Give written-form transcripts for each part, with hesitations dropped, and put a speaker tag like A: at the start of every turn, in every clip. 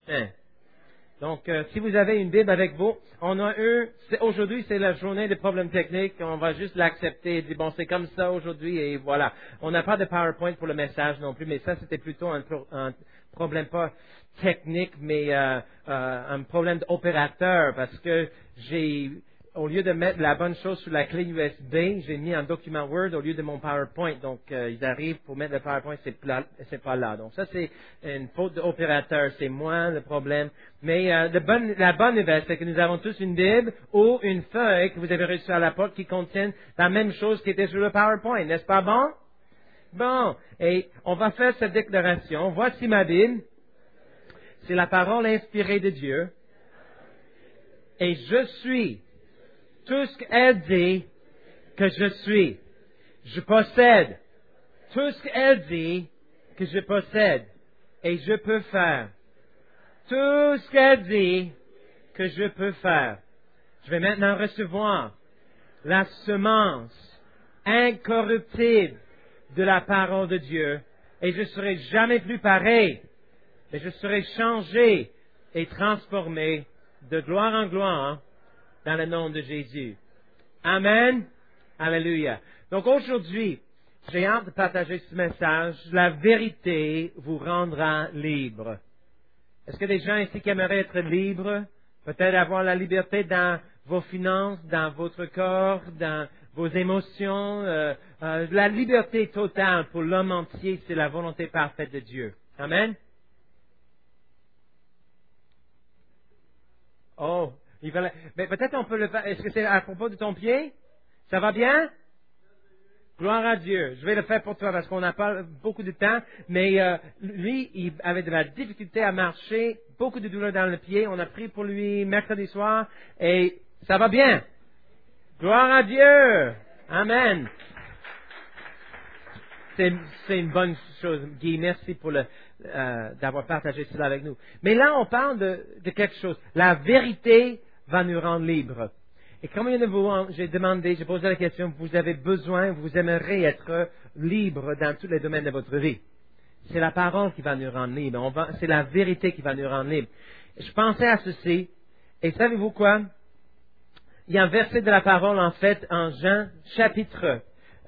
A: Hein. Donc, si vous avez une Bible avec vous, aujourd'hui c'est la journée des problèmes techniques, on va juste l'accepter et dire, bon, c'est comme ça aujourd'hui et voilà. On n'a pas de PowerPoint pour le message non plus, mais ça c'était plutôt un problème pas technique, mais un problème d'opérateur, parce que au lieu de mettre la bonne chose sur la clé USB, j'ai mis un document Word au lieu de mon PowerPoint. Donc, ils arrivent pour mettre le PowerPoint, c'est pas là. Donc, ça, c'est une faute d'opérateur. C'est moi le problème. Mais la bonne nouvelle, c'est que nous avons tous une Bible ou une feuille que vous avez reçue à la porte qui contient la même chose qui était sur le PowerPoint. N'est-ce pas bon? Bon. Et on va faire cette déclaration. Voici ma Bible. C'est la parole inspirée de Dieu. Et je suis tout ce qu'elle dit que je suis. Je possède tout ce qu'elle dit que je possède. Et je peux faire tout ce qu'elle dit que je peux faire. Je vais maintenant recevoir la semence incorruptible de la parole de Dieu. Et je serai jamais plus pareil. Mais je serai changé et transformé de gloire en gloire dans le nom de Jésus. Amen. Alléluia. Donc aujourd'hui, j'ai hâte de partager ce message. La vérité vous rendra libre. Est-ce qu'il y a des gens ici qui aimeraient être libres? Peut-être avoir la liberté dans vos finances, dans votre corps, dans vos émotions. La liberté totale pour l'homme entier, c'est la volonté parfaite de Dieu. Amen. Oh, mais peut-être on peut le faire. Est-ce que c'est à propos de ton pied? Ça va bien? Gloire à Dieu. Je vais le faire pour toi parce qu'on n'a pas beaucoup de temps. Mais lui, il avait de la difficulté à marcher, beaucoup de douleur dans le pied. On a prié pour lui mercredi soir et ça va bien. Gloire à Dieu. Amen. C'est une bonne chose. Guy, merci pour d'avoir partagé cela avec nous. Mais là, on parle de quelque chose. La vérité va nous rendre libres. Et combien de vous, j'ai posé la question, vous avez besoin, vous aimeriez être libre dans tous les domaines de votre vie. C'est la parole qui va nous rendre libres. C'est la vérité qui va nous rendre libres. Je pensais à ceci, et savez-vous quoi? Il y a un verset de la parole, en fait, en Jean, chapitre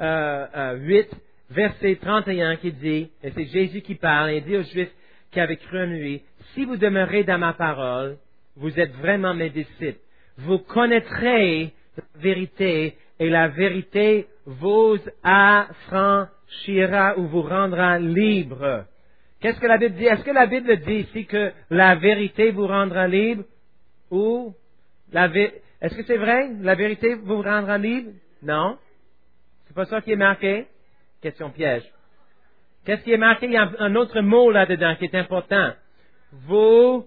A: 8, verset 31, qui dit, et c'est Jésus qui parle, et il dit aux Juifs qui avaient cru en lui, « Si vous demeurez dans ma parole, vous êtes vraiment mes disciples. Vous connaîtrez la vérité, et la vérité vous affranchira ou vous rendra libre. » Qu'est-ce que la Bible dit? Est-ce que la Bible dit ici que la vérité vous rendra libre? Ou est-ce que c'est vrai? La vérité vous rendra libre? Non. C'est pas ça qui est marqué? Question piège. Qu'est-ce qui est marqué? Il y a un autre mot là-dedans qui est important. Vous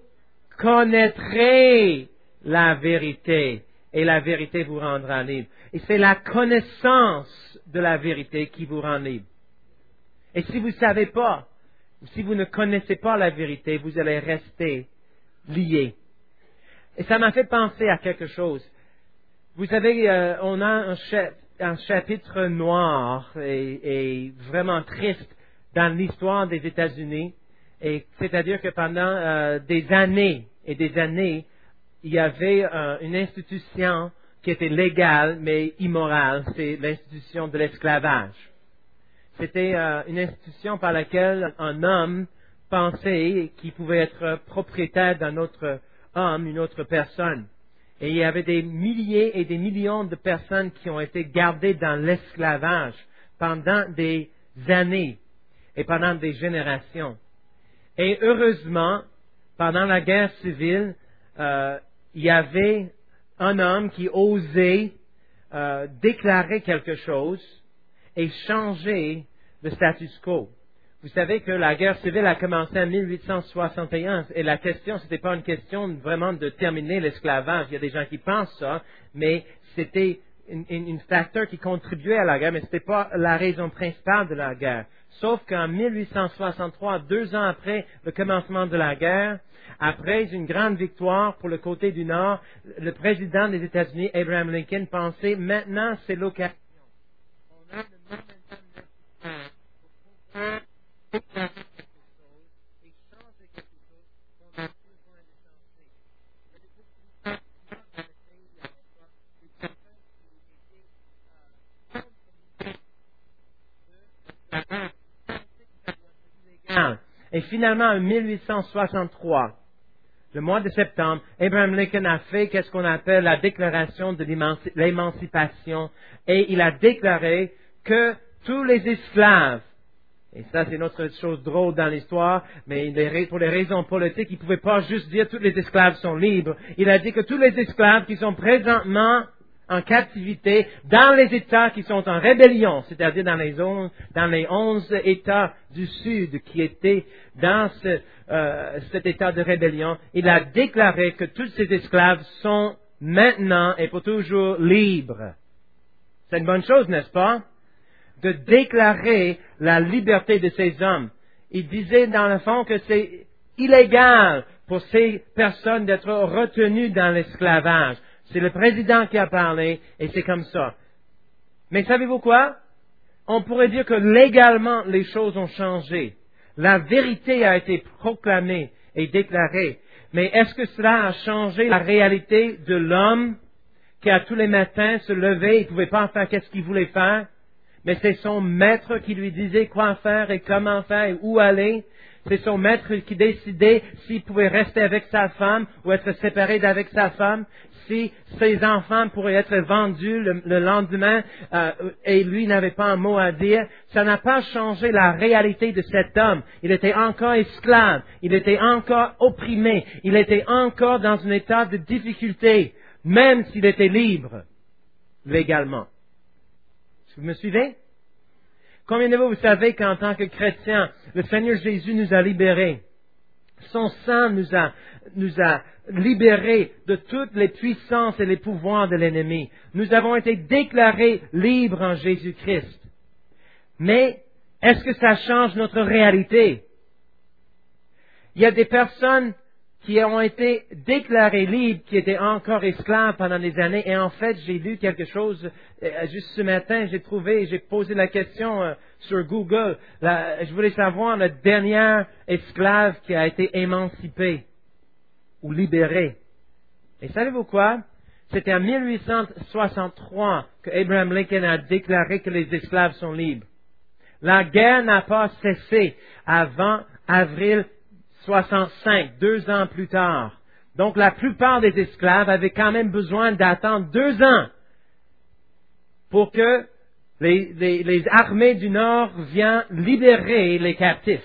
A: connaîtrez la vérité et la vérité vous rendra libre. Et c'est la connaissance de la vérité qui vous rend libre. Et si vous ne savez pas, ou si vous ne connaissez pas la vérité, vous allez rester lié. Et ça m'a fait penser à quelque chose. Vous savez, on a un chapitre noir et vraiment triste dans l'histoire des États-Unis. Et c'est-à-dire que pendant des années et des années, il y avait une institution qui était légale mais immorale. C'est l'institution de l'esclavage. C'était une institution par laquelle un homme pensait qu'il pouvait être propriétaire d'un autre homme, une autre personne. Et il y avait des milliers et des millions de personnes qui ont été gardées dans l'esclavage pendant des années et pendant des générations. Et heureusement, pendant la guerre civile, il y avait un homme qui osait déclarer quelque chose et changer le status quo. Vous savez que la guerre civile a commencé en 1861 et la question, c'était pas une question vraiment de terminer l'esclavage. Il y a des gens qui pensent ça, mais c'était un facteur qui contribuait à la guerre, mais c'était pas la raison principale de la guerre. Sauf qu'en 1863, 2 ans après le commencement de la guerre, après une grande victoire pour le côté du Nord, le président des États-Unis, Abraham Lincoln, pensait maintenant c'est l'occasion. On a le momentum nécessaire pour pouvoir déclarer quelque chose et changer quelque chose qu'on a besoin finalement, en 1863, le mois de septembre, Abraham Lincoln a fait ce qu'on appelle la déclaration de l'émancipation, et il a déclaré que tous les esclaves, et ça c'est une autre chose drôle dans l'histoire, mais pour des raisons politiques, il ne pouvait pas juste dire tous les esclaves sont libres. Il a dit que tous les esclaves qui sont présentement en captivité dans les États qui sont en rébellion, c'est-à-dire dans les 11 États du Sud qui étaient dans cet état de rébellion, il a déclaré que tous ces esclaves sont maintenant et pour toujours libres. C'est une bonne chose, n'est-ce pas? De déclarer la liberté de ces hommes. Il disait dans le fond que c'est illégal pour ces personnes d'être retenues dans l'esclavage. C'est le président qui a parlé et c'est comme ça. Mais savez-vous quoi? On pourrait dire que légalement les choses ont changé. La vérité a été proclamée et déclarée. Mais est-ce que cela a changé la réalité de l'homme qui à tous les matins se levait, il ne pouvait pas faire qu'est-ce qu'il voulait faire? Mais c'est son maître qui lui disait quoi faire et comment faire et où aller. C'est son maître qui décidait s'il pouvait rester avec sa femme ou être séparé d'avec sa femme, si ses enfants pourraient être vendus le lendemain et lui n'avait pas un mot à dire. Ça n'a pas changé la réalité de cet homme. Il était encore esclave, il était encore opprimé, il était encore dans un état de difficulté, même s'il était libre, légalement. Est-ce que vous me suivez? Combien de vous savez qu'en tant que chrétiens, le Seigneur Jésus nous a libérés? Son sang nous a libérés de toutes les puissances et les pouvoirs de l'ennemi. Nous avons été déclarés libres en Jésus-Christ. Mais est-ce que ça change notre réalité? Il y a des personnes qui ont été déclarés libres, qui étaient encore esclaves pendant des années. Et en fait, j'ai lu quelque chose, juste ce matin, j'ai posé la question sur Google. Je voulais savoir le dernier esclave qui a été émancipé ou libéré. Et savez-vous quoi? C'était en 1863 que Abraham Lincoln a déclaré que les esclaves sont libres. La guerre n'a pas cessé avant avril 65, 2 ans plus tard. Donc la plupart des esclaves avaient quand même besoin d'attendre 2 ans pour que les armées du Nord viennent libérer les captifs.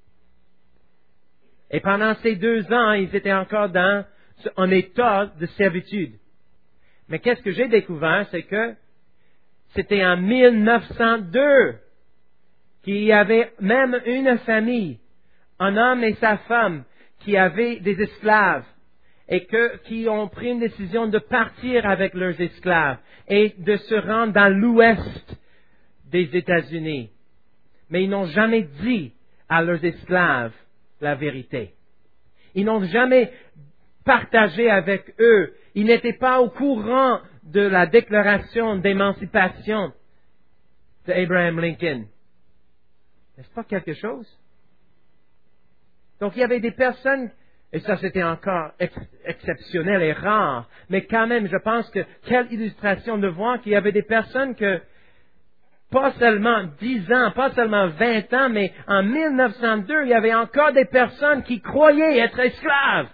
A: Et pendant ces 2 ans, ils étaient encore dans un état de servitude. Mais qu'est-ce que j'ai découvert, c'est que c'était en 1902 qu'il y avait même une famille, un homme et sa femme qui avaient des esclaves et qui ont pris une décision de partir avec leurs esclaves et de se rendre dans l'ouest des États-Unis. Mais ils n'ont jamais dit à leurs esclaves la vérité. Ils n'ont jamais partagé avec eux. Ils n'étaient pas au courant de la déclaration d'émancipation d'Abraham Lincoln. N'est-ce pas quelque chose? Donc il y avait des personnes, et ça c'était encore exceptionnel et rare, mais quand même je pense que quelle illustration de voir qu'il y avait des personnes que, pas seulement 10 ans, pas seulement 20 ans, mais en 1902, il y avait encore des personnes qui croyaient être esclaves.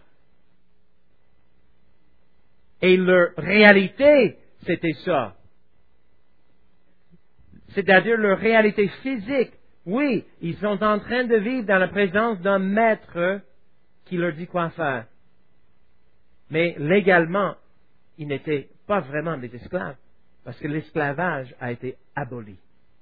A: Et leur réalité, c'était ça. C'est-à-dire leur réalité physique. Oui, ils sont en train de vivre dans la présence d'un maître qui leur dit quoi faire. Mais légalement, ils n'étaient pas vraiment des esclaves, parce que l'esclavage a été aboli.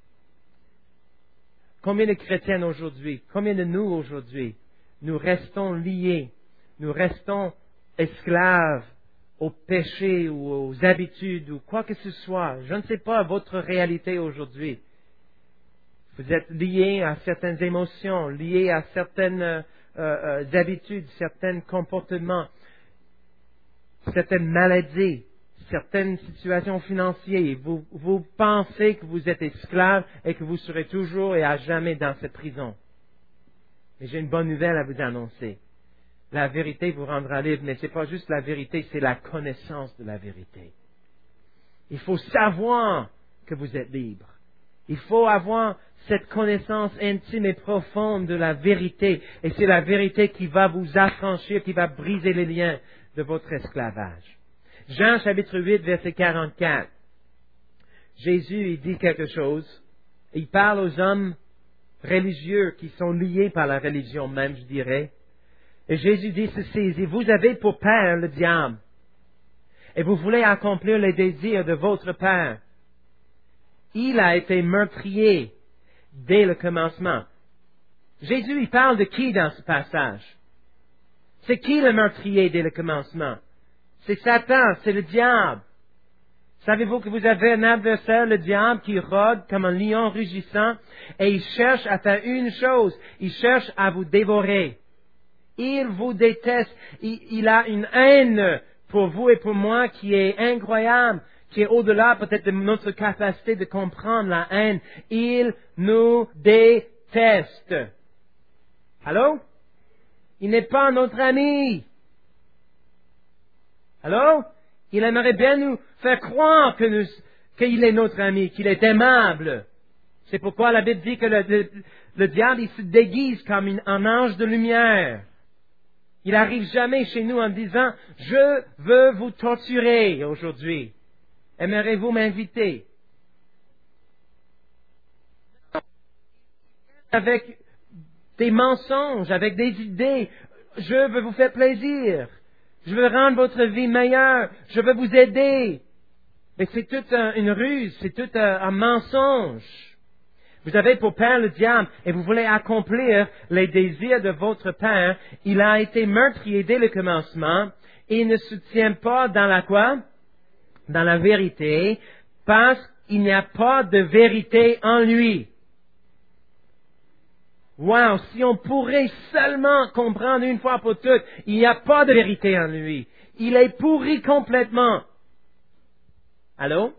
A: Combien de chrétiens aujourd'hui, combien de nous aujourd'hui, nous restons liés, nous restons esclaves au péché ou aux habitudes ou quoi que ce soit. Je ne sais pas votre réalité aujourd'hui. Vous êtes liés à certaines émotions, liés à certaines habitudes, certains comportements, certaines maladies, certaines situations financières. Vous pensez que vous êtes esclave et que vous serez toujours et à jamais dans cette prison. Mais j'ai une bonne nouvelle à vous annoncer. La vérité vous rendra libre, mais ce n'est pas juste la vérité, c'est la connaissance de la vérité. Il faut savoir que vous êtes libre. Il faut avoir cette connaissance intime et profonde de la vérité. Et c'est la vérité qui va vous affranchir, qui va briser les liens de votre esclavage. Jean chapitre 8, verset 44. Jésus, il dit quelque chose. Il parle aux hommes religieux qui sont liés par la religion même, je dirais. Et Jésus dit ceci, vous avez pour père le diable, et vous voulez accomplir les désirs de votre père. Il a été meurtrier dès le commencement. Jésus, il parle de qui dans ce passage? C'est qui le meurtrier dès le commencement? C'est Satan, c'est le diable. Savez-vous que vous avez un adversaire, le diable, qui rôde comme un lion rugissant, et il cherche à faire une chose, il cherche à vous dévorer. Il vous déteste, il a une haine pour vous et pour moi qui est incroyable, qui est au-delà peut-être de notre capacité de comprendre la haine. Il nous déteste. Allô? Il n'est pas notre ami. Allô? Il aimerait bien nous faire croire qu'il est notre ami, qu'il est aimable. C'est pourquoi la Bible dit que le diable, il se déguise comme un ange de lumière. Il n'arrive jamais chez nous en disant, je veux vous torturer aujourd'hui. Aimeriez-vous m'inviter? Avec des mensonges, avec des idées, je veux vous faire plaisir. Je veux rendre votre vie meilleure. Je veux vous aider. Mais c'est toute une ruse, c'est tout un mensonge. Vous avez pour père le diable et vous voulez accomplir les désirs de votre père. Il a été meurtrier dès le commencement. Il ne se tient pas dans la quoi? Dans la vérité, parce qu'il n'y a pas de vérité en lui. Wow, si on pourrait seulement comprendre une fois pour toutes, il n'y a pas de vérité en lui. Il est pourri complètement. Allô?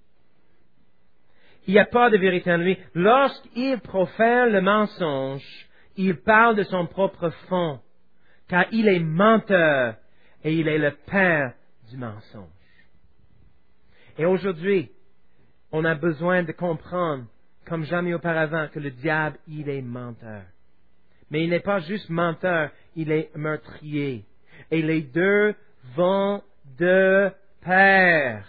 A: Il n'y a pas de vérité en lui. Lorsqu'il profère le mensonge, il parle de son propre fond, car il est menteur et il est le père du mensonge. Et aujourd'hui, on a besoin de comprendre, comme jamais auparavant, que le diable, il est menteur. Mais il n'est pas juste menteur, il est meurtrier. Et les deux vont de pair.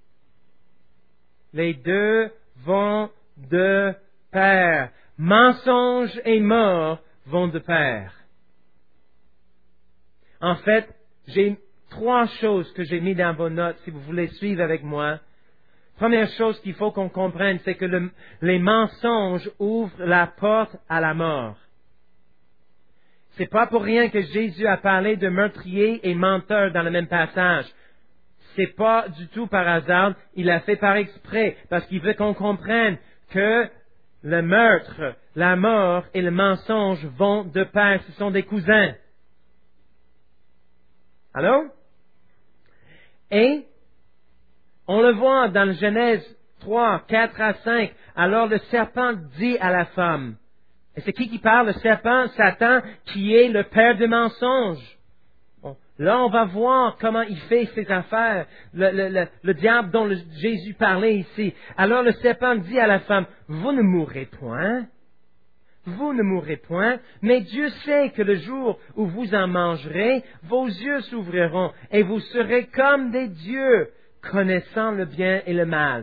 A: Les deux vont de pair. Mensonge et mort vont de pair. En fait, j'ai 3 choses que j'ai mis dans vos notes, si vous voulez suivre avec moi. Première chose qu'il faut qu'on comprenne, c'est que les mensonges ouvrent la porte à la mort. C'est pas pour rien que Jésus a parlé de meurtrier et menteur dans le même passage. C'est pas du tout par hasard, il a fait par exprès, parce qu'il veut qu'on comprenne que le meurtre, la mort et le mensonge vont de pair, ce sont des cousins. Allô? Et on le voit dans le Genèse 3, 4 à 5. Alors le serpent dit à la femme, et c'est qui parle? Le serpent, Satan, qui est le père de mensonges. Bon, là, on va voir comment il fait ses affaires, le diable dont Jésus parlait ici. Alors le serpent dit à la femme, vous ne mourrez point. Vous ne mourrez point, mais Dieu sait que le jour où vous en mangerez, vos yeux s'ouvriront et vous serez comme des dieux, connaissant le bien et le mal.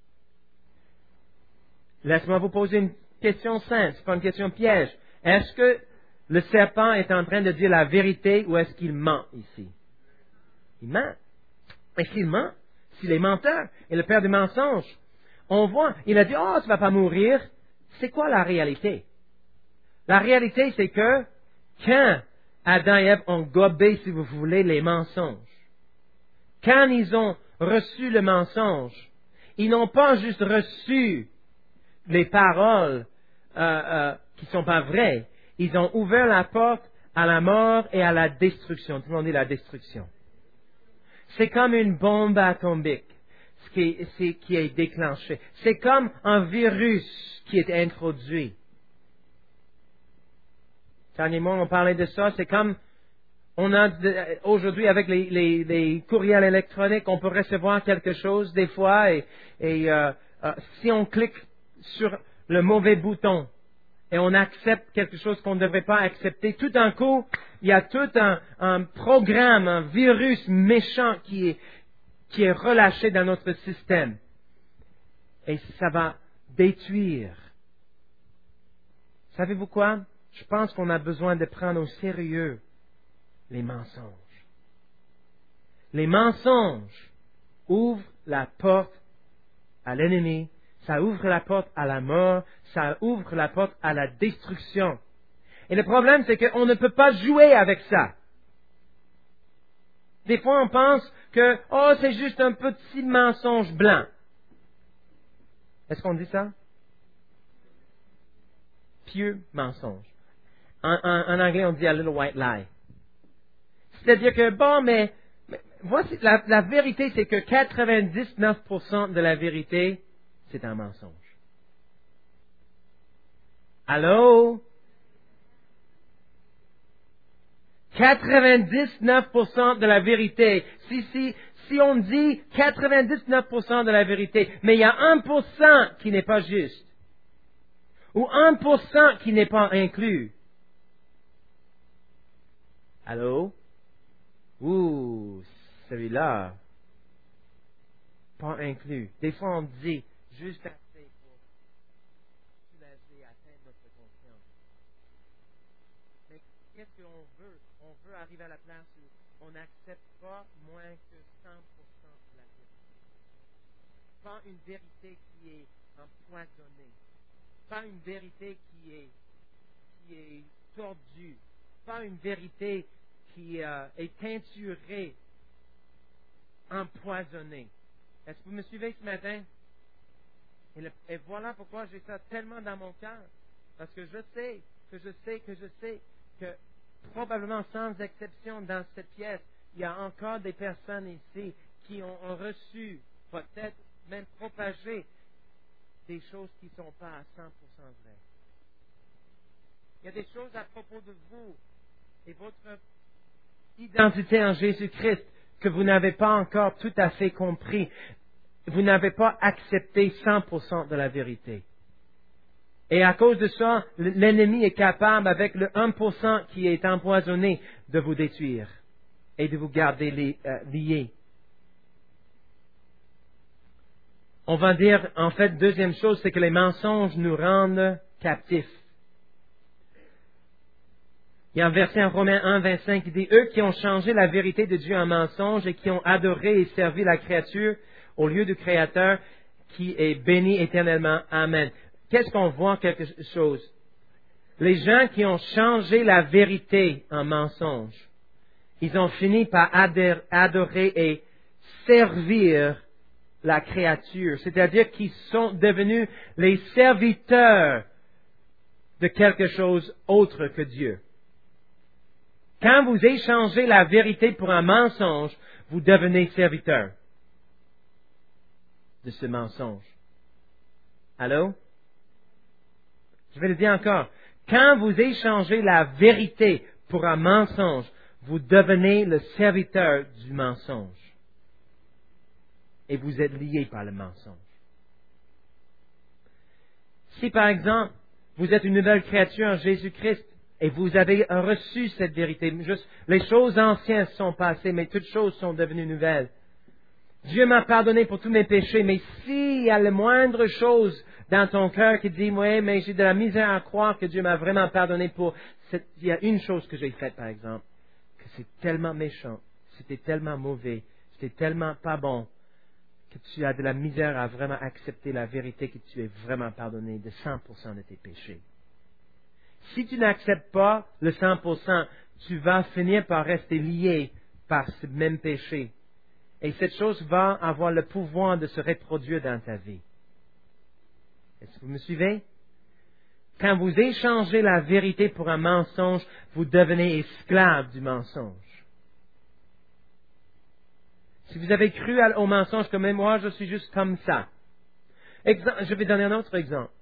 A: Laisse-moi vous poser une question simple, c'est pas une question piège. Est-ce que le serpent est en train de dire la vérité ou est-ce qu'il ment ici? Il ment. Et s'il ment, s'il est menteur et le père du mensonge, on voit, il a dit, oh, tu vas pas mourir. C'est quoi la réalité? La réalité, c'est que quand Adam et Ève ont gobé, si vous voulez, les mensonges, quand ils ont reçu le mensonge, ils n'ont pas juste reçu les paroles qui sont pas vraies, ils ont ouvert la porte à la mort et à la destruction. Tout le monde dit la destruction. C'est comme une bombe atomique qui est déclenchée. C'est comme un virus qui est introduit. Dernièrement, on parlait de ça. C'est comme on a aujourd'hui avec les courriels électroniques, on peut recevoir quelque chose des fois et si on clique sur le mauvais bouton et on accepte quelque chose qu'on ne devrait pas accepter, tout d'un coup, il y a tout un programme, un virus méchant qui est relâché dans notre système. Et ça va détruire. Savez-vous quoi? Je pense qu'on a besoin de prendre au sérieux les mensonges. Les mensonges ouvrent la porte à l'ennemi, ça ouvre la porte à la mort, ça ouvre la porte à la destruction. Et le problème, c'est qu'on ne peut pas jouer avec ça. Des fois, on pense que, oh, c'est juste un petit mensonge blanc. Est-ce qu'on dit ça? Pieux mensonge. En anglais, on dit a little white lie. C'est-à-dire que, bon, mais voici, la vérité, c'est que 99% de la vérité, c'est un mensonge. Allô? 99% de la vérité. Si on dit 99% de la vérité, mais il y a 1% qui n'est pas juste, ou 1% qui n'est pas inclus. Allô? Ouh, celui-là, pas inclus. Des fois, on dit juste assez pour soulager, atteindre notre conscience. Mais qu'est-ce qu'on veut? On veut arriver à la place où on n'accepte pas moins que 100% de la vérité. Pas une vérité qui est empoisonnée. Pas une vérité qui est tordue. Pas une vérité qui est teinturée, empoisonnée. Est-ce que vous me suivez ce matin? Et voilà pourquoi j'ai ça tellement dans mon cœur. Parce que je sais que probablement sans exception dans cette pièce, il y a encore des personnes ici qui ont reçu, peut-être même propagé, des choses qui ne sont pas à 100% vraies. Il y a des choses à propos de vous et votre identité en Jésus-Christ que vous n'avez pas encore tout à fait compris. Vous n'avez pas accepté 100% de la vérité. Et à cause de ça, l'ennemi est capable, avec le 1% qui est empoisonné, de vous détruire et de vous garder liés. On va dire, en fait, deuxième chose, c'est que les mensonges nous rendent captifs. Il y a un verset en Romains 1, 25 qui dit, « Eux qui ont changé la vérité de Dieu en mensonge et qui ont adoré et servi la créature au lieu du Créateur qui est béni éternellement. Amen. » Qu'est-ce qu'on voit quelque chose? Les gens qui ont changé la vérité en mensonge, ils ont fini par adorer et servir la créature, c'est-à-dire qu'ils sont devenus les serviteurs de quelque chose autre que Dieu. Quand vous échangez la vérité pour un mensonge, vous devenez serviteur de ce mensonge. Allô? Je vais le dire encore. Quand vous échangez la vérité pour un mensonge, vous devenez le serviteur du mensonge. Et vous êtes lié par le mensonge. Si par exemple, vous êtes une nouvelle créature en Jésus-Christ et vous avez reçu cette vérité, les choses anciennes sont passées, mais toutes choses sont devenues nouvelles. Dieu m'a pardonné pour tous mes péchés, mais s'il y a la moindre chose dans ton cœur qui dit, oui, mais j'ai de la misère à croire que Dieu m'a vraiment pardonné pour... Il y a une chose que j'ai faite, par exemple, que c'est tellement méchant, c'était tellement mauvais, c'était tellement pas bon, que tu as de la misère à vraiment accepter la vérité que tu es vraiment pardonné de 100% de tes péchés. Si tu n'acceptes pas le 100%, tu vas finir par rester lié par ce même péché. Et cette chose va avoir le pouvoir de se reproduire dans ta vie. Est-ce que vous me suivez? Quand vous échangez la vérité pour un mensonge, vous devenez esclave du mensonge. Si vous avez cru au mensonge comme moi, je suis juste comme ça. Je vais donner un autre exemple.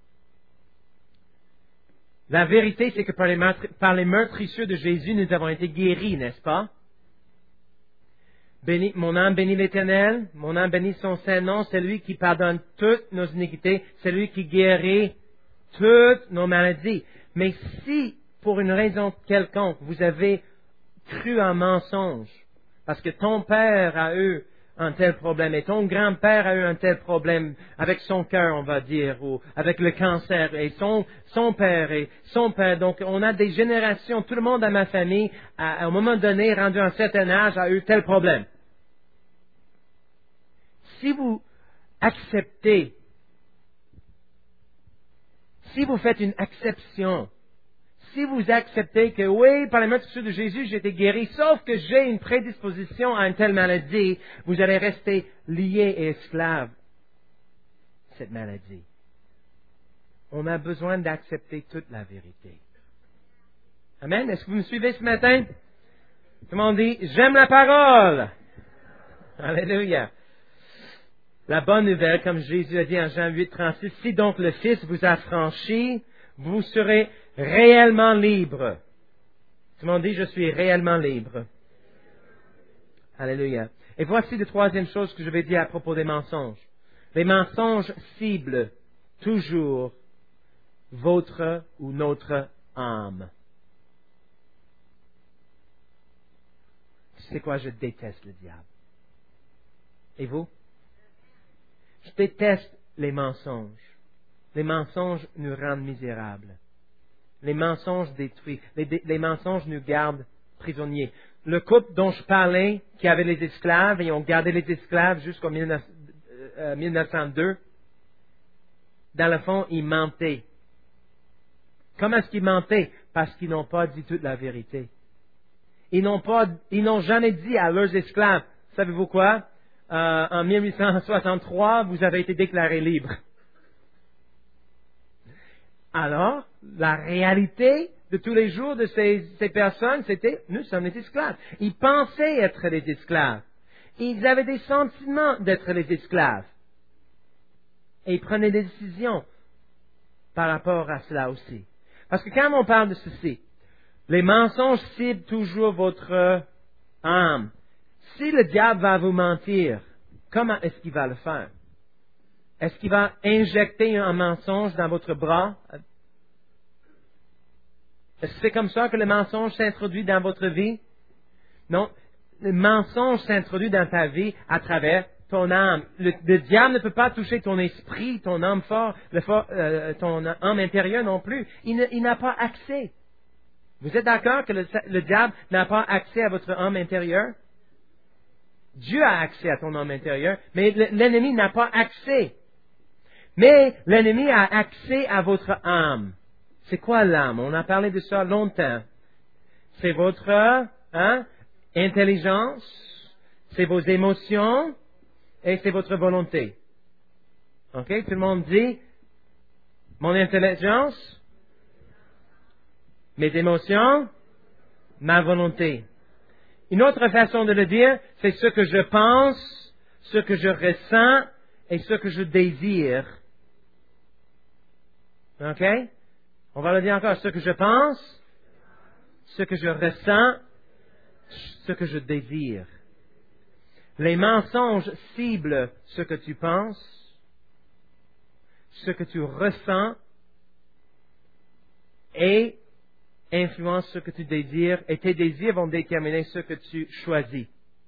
A: La vérité, c'est que par les meurtrissures de Jésus, nous avons été guéris, n'est-ce pas? Mon âme bénit l'Éternel, mon âme bénit son saint nom, c'est lui qui pardonne toutes nos iniquités, c'est lui qui guérit toutes nos maladies. Mais si, pour une raison quelconque, vous avez cru en mensonge, parce que ton père a eu un tel problème et ton grand-père a eu un tel problème avec son cœur, on va dire, ou avec le cancer, et son père et son père. Donc, on a des générations, tout le monde dans ma famille, à un moment donné, rendu à un certain âge, a eu tel problème. Si vous acceptez, si vous faites une exception, si vous acceptez que oui, par la main de Jésus, j'ai été guéri, sauf que j'ai une prédisposition à une telle maladie, vous allez rester lié et esclave de cette maladie. On a besoin d'accepter toute la vérité. Amen. Est-ce que vous me suivez ce matin? Tout le monde dit, j'aime la parole. Alléluia. La bonne nouvelle, comme Jésus a dit en Jean 8, 36, si donc le Fils vous a franchi, vous serez réellement libre. Tout le monde dit, je suis réellement libre. Alléluia. Et voici la troisième chose que je vais dire à propos des mensonges. Les mensonges ciblent toujours votre ou notre âme. C'est quoi? Je déteste le diable. Et vous? Je déteste les mensonges. Les mensonges nous rendent misérables. Les mensonges détruisent. Les mensonges nous gardent prisonniers. Le couple dont je parlais, qui avait les esclaves, et ont gardé les esclaves jusqu'en 1902, dans le fond, ils mentaient. Comment est-ce qu'ils mentaient? Parce qu'ils n'ont pas dit toute la vérité. Ils n'ont jamais dit à leurs esclaves, savez-vous quoi? En 1863, vous avez été déclarés libres. Alors, la réalité de tous les jours de ces personnes, c'était, nous sommes des esclaves. Ils pensaient être des esclaves. Ils avaient des sentiments d'être les esclaves. Et ils prenaient des décisions par rapport à cela aussi. Parce que quand on parle de ceci, les mensonges ciblent toujours votre âme. Si le diable va vous mentir, comment est-ce qu'il va le faire? Est-ce qu'il va injecter un mensonge dans votre bras? Est-ce que c'est comme ça que le mensonge s'introduit dans votre vie? Non. Le mensonge s'introduit dans ta vie à travers ton âme. Le diable ne peut pas toucher ton esprit, ton âme fort, ton âme intérieure non plus. Il n'a pas accès. Vous êtes d'accord que le diable n'a pas accès à votre âme intérieure? Dieu a accès à ton âme intérieure, mais l'ennemi n'a pas accès. Mais l'ennemi a accès à votre âme. C'est quoi l'âme? On a parlé de ça longtemps. C'est votre intelligence, c'est vos émotions et c'est votre volonté. OK? Tout le monde dit mon intelligence, mes émotions, ma volonté. Une autre façon de le dire, c'est ce que je pense, ce que je ressens et ce que je désire. OK? On va le dire encore. Ce que je pense, ce que je ressens, ce que je désire. Les mensonges ciblent ce que tu penses, ce que tu ressens et influencent ce que tu désires, et tes désirs vont déterminer ce que tu choisis.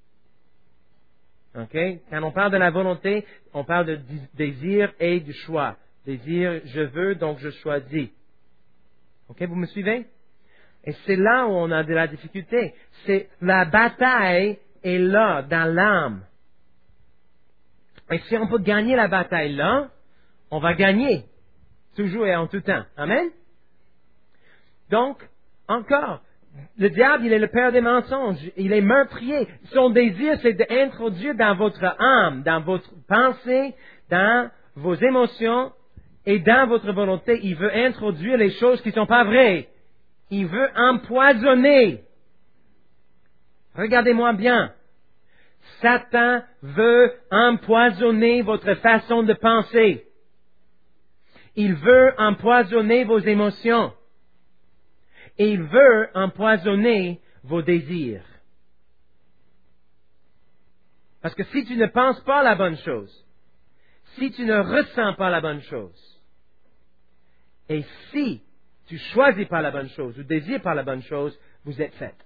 A: OK? Quand on parle de la volonté, on parle de désir et du choix. Désir, je veux, donc je choisis. OK? Vous me suivez? Et c'est là où on a de la difficulté. C'est la bataille est là, dans l'âme. Et si on peut gagner la bataille là, on va gagner. Toujours et en tout temps. Amen? Donc, encore, le diable, il est le père des mensonges. Il est meurtrier. Son désir, c'est d'introduire dans votre âme, dans votre pensée, dans vos émotions et dans votre volonté. Il veut introduire les choses qui ne sont pas vraies. Il veut empoisonner. Regardez-moi bien. Satan veut empoisonner votre façon de penser. Il veut empoisonner vos émotions. Et il veut empoisonner vos désirs. Parce que si tu ne penses pas la bonne chose, si tu ne ressens pas la bonne chose, et si tu choisis pas la bonne chose ou désires pas la bonne chose, vous êtes fait.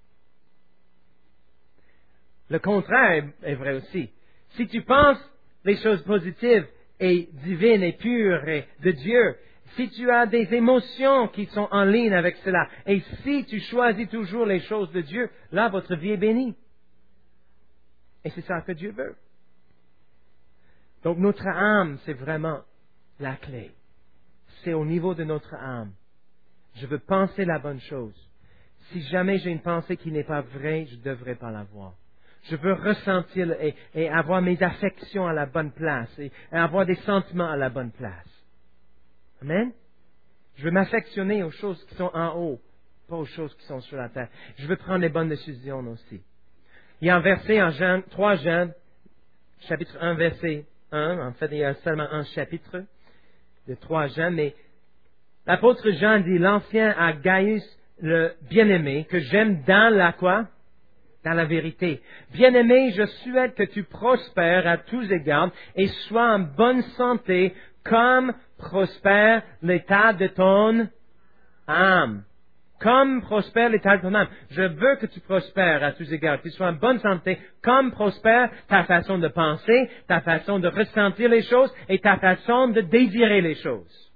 A: Le contraire est vrai aussi. Si tu penses les choses positives et divines et pures et de Dieu, si tu as des émotions qui sont en ligne avec cela, et si tu choisis toujours les choses de Dieu, là, votre vie est bénie. Et c'est ça que Dieu veut. Donc notre âme, c'est vraiment la clé. C'est au niveau de notre âme. Je veux penser la bonne chose. Si jamais j'ai une pensée qui n'est pas vraie, je ne devrais pas l'avoir. Je veux ressentir et avoir mes affections à la bonne place et avoir des sentiments à la bonne place. Amen? Je veux m'affectionner aux choses qui sont en haut, pas aux choses qui sont sur la terre. Je veux prendre les bonnes décisions aussi. Il y a un verset en 3 Jean, chapitre 1, verset 1. En fait, il y a seulement un chapitre de 3 Jean, mais l'apôtre Jean dit, l'ancien à Gaius, le bien-aimé, que j'aime dans la quoi? Dans la vérité. Bien-aimé, je souhaite que tu prospères à tous égards et sois en bonne santé comme prospère l'état de ton âme. Comme prospère l'état de ton âme. Je veux que tu prospères à tous égards, que tu sois en bonne santé, comme prospère ta façon de penser, ta façon de ressentir les choses et ta façon de désirer les choses.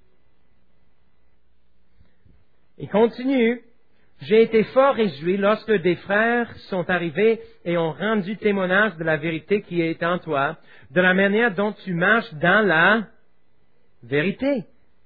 A: Il continue. J'ai été fort réjoui lorsque des frères sont arrivés et ont rendu témoignage de la vérité qui est en toi, de la manière dont tu marches dans la vérité.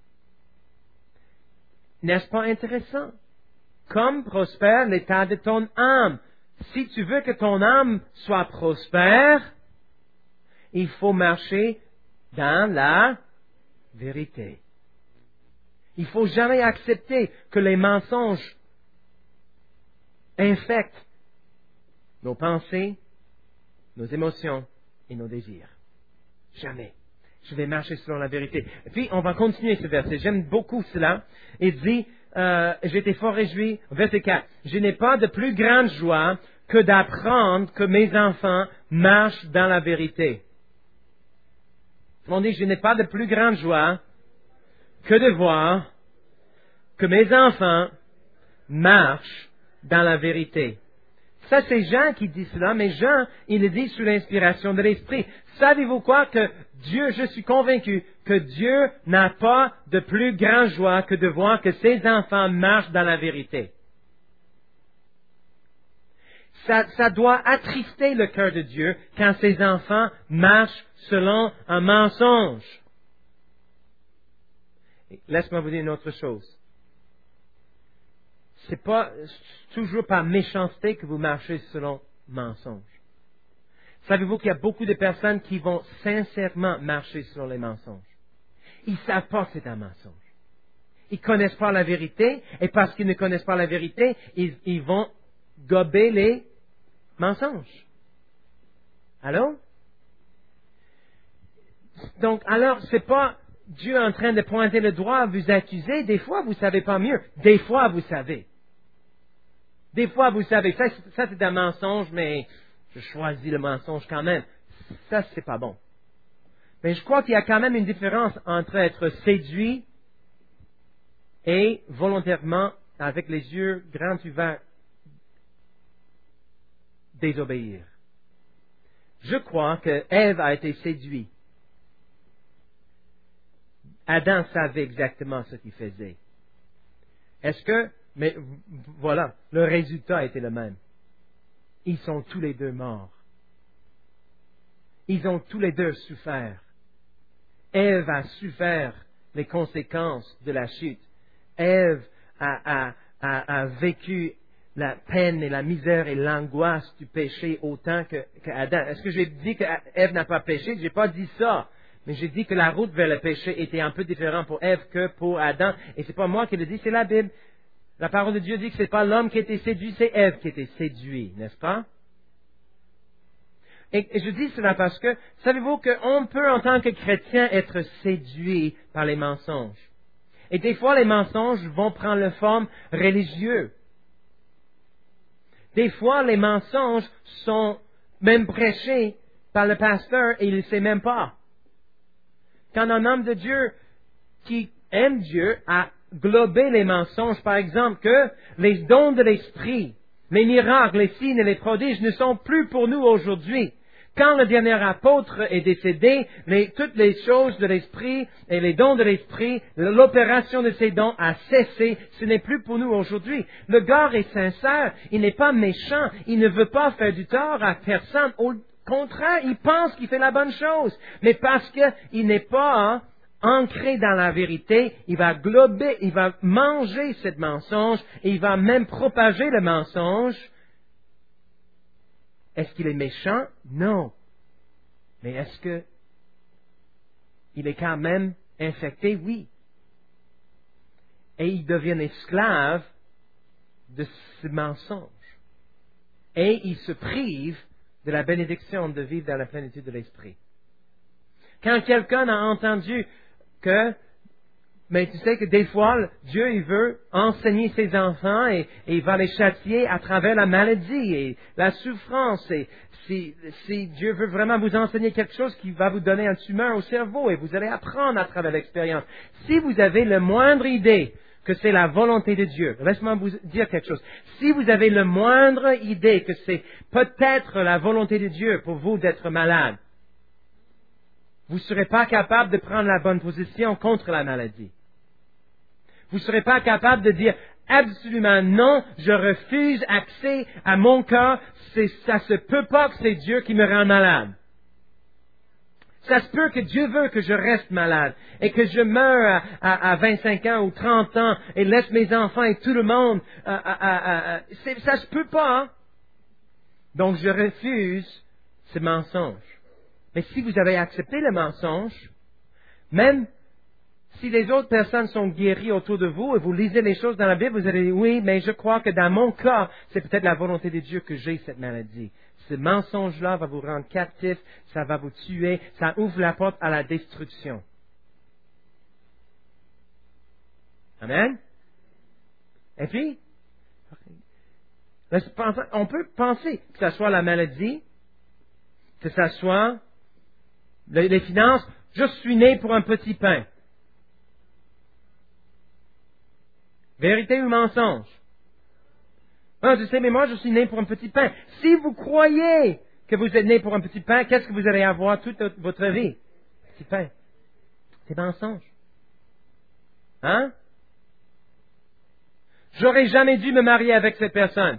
A: N'est-ce pas intéressant? Comme prospère l'état de ton âme. Si tu veux que ton âme soit prospère, il faut marcher dans la vérité. Il faut jamais accepter que les mensonges infectent nos pensées, nos émotions et nos désirs. Jamais. Je vais marcher selon la vérité. Et puis, on va continuer ce verset. J'aime beaucoup cela. Il dit, j'ai été fort réjoui, verset 4, je n'ai pas de plus grande joie que d'apprendre que mes enfants marchent dans la vérité. On dit, je n'ai pas de plus grande joie que de voir que mes enfants marchent dans la vérité. Ça, c'est Jean qui dit cela, mais Jean, il le dit sous l'inspiration de l'Esprit. Savez-vous quoi? Que Dieu, je suis convaincu que Dieu n'a pas de plus grande joie que de voir que ses enfants marchent dans la vérité. Ça doit attrister le cœur de Dieu quand ses enfants marchent selon un mensonge. Laisse-moi vous dire une autre chose. C'est pas toujours par méchanceté que vous marchez selon mensonge. Savez-vous qu'il y a beaucoup de personnes qui vont sincèrement marcher selon les mensonges? Ils savent pas que c'est un mensonge. Ils connaissent pas la vérité, et parce qu'ils ne connaissent pas la vérité, ils vont gober les mensonges. Allô? Donc, alors, c'est pas Dieu en train de pointer le doigt à vous accuser. Des fois, vous savez pas mieux. Des fois, vous savez. Des fois, vous savez, ça c'est un mensonge, mais je choisis le mensonge quand même. Ça, c'est pas bon. Mais je crois qu'il y a quand même une différence entre être séduit et volontairement, avec les yeux grands ouverts, désobéir. Je crois que Ève a été séduite. Adam savait exactement ce qu'il faisait. Mais voilà, le résultat était le même. Ils sont tous les deux morts. Ils ont tous les deux souffert. Ève a souffert les conséquences de la chute. Ève a vécu la peine et la misère et l'angoisse du péché autant que Adam. Est-ce que j'ai dit qu'Ève n'a pas péché? Je n'ai pas dit ça. Mais j'ai dit que la route vers le péché était un peu différente pour Ève que pour Adam. Et c'est pas moi qui le dis, c'est la Bible. La parole de Dieu dit que c'est pas l'homme qui a été séduit, c'est Ève qui a été séduit, n'est-ce pas? Et je dis cela parce que, savez-vous qu'on peut en tant que chrétien être séduit par les mensonges. Et des fois, les mensonges vont prendre la forme religieuse. Des fois, les mensonges sont même prêché par le pasteur et il ne sait même pas. Quand un homme de Dieu qui aime Dieu a globé les mensonges, par exemple, que les dons de l'Esprit, les miracles, les signes et les prodiges ne sont plus pour nous aujourd'hui. Quand le dernier apôtre est décédé, toutes les choses de l'Esprit et les dons de l'Esprit, l'opération de ces dons a cessé. Ce n'est plus pour nous aujourd'hui. Le gars est sincère, il n'est pas méchant, il ne veut pas faire du tort à personne. Au contraire, il pense qu'il fait la bonne chose. Mais parce qu'il n'est pas ancré dans la vérité, il va glober, il va manger ce mensonge et il va même propager le mensonge. Est-ce qu'il est méchant? Non. Mais est-ce que il est quand même infecté? Oui. Et il devient esclave de ce mensonge. Et il se prive de la bénédiction de vivre dans la plénitude de l'Esprit. Quand quelqu'un a entendu mais tu sais que des fois, Dieu, il veut enseigner ses enfants et il va les châtier à travers la maladie et la souffrance. Et si Dieu veut vraiment vous enseigner quelque chose qui va vous donner un tumeur au cerveau et vous allez apprendre à travers l'expérience. Si vous avez la moindre idée que c'est la volonté de Dieu, laisse-moi vous dire quelque chose. Si vous avez la moindre idée que c'est peut-être la volonté de Dieu pour vous d'être malade, vous ne serez pas capable de prendre la bonne position contre la maladie. Vous ne serez pas capable de dire absolument non, je refuse accès à mon corps, ça se peut pas que c'est Dieu qui me rend malade. Ça se peut que Dieu veut que je reste malade et que je meure à 25 ans ou 30 ans et laisse mes enfants et tout le monde. Ça se peut pas. Hein? Donc je refuse ce mensonge. Mais si vous avez accepté le mensonge, même si les autres personnes sont guéries autour de vous et vous lisez les choses dans la Bible, vous allez dire, oui, mais je crois que dans mon cas, c'est peut-être la volonté de Dieu que j'ai cette maladie. Ce mensonge-là va vous rendre captif, ça va vous tuer, ça ouvre la porte à la destruction. Amen? Et puis, on peut penser que ce soit la maladie, que ce soit les finances. Je suis né pour un petit pain. Vérité ou mensonge? Ah, je sais, mais moi, je suis né pour un petit pain. Si vous croyez que vous êtes né pour un petit pain, qu'est-ce que vous allez avoir toute votre vie? Petit pain. C'est mensonge. Hein? J'aurais jamais dû me marier avec cette personne.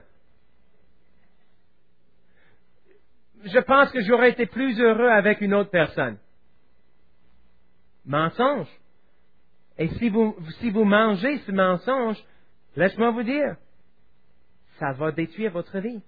A: Je pense que j'aurais été plus heureux avec une autre personne. Mensonge. Et si vous mangez ce mensonge, laisse-moi vous dire, ça va détruire votre vie.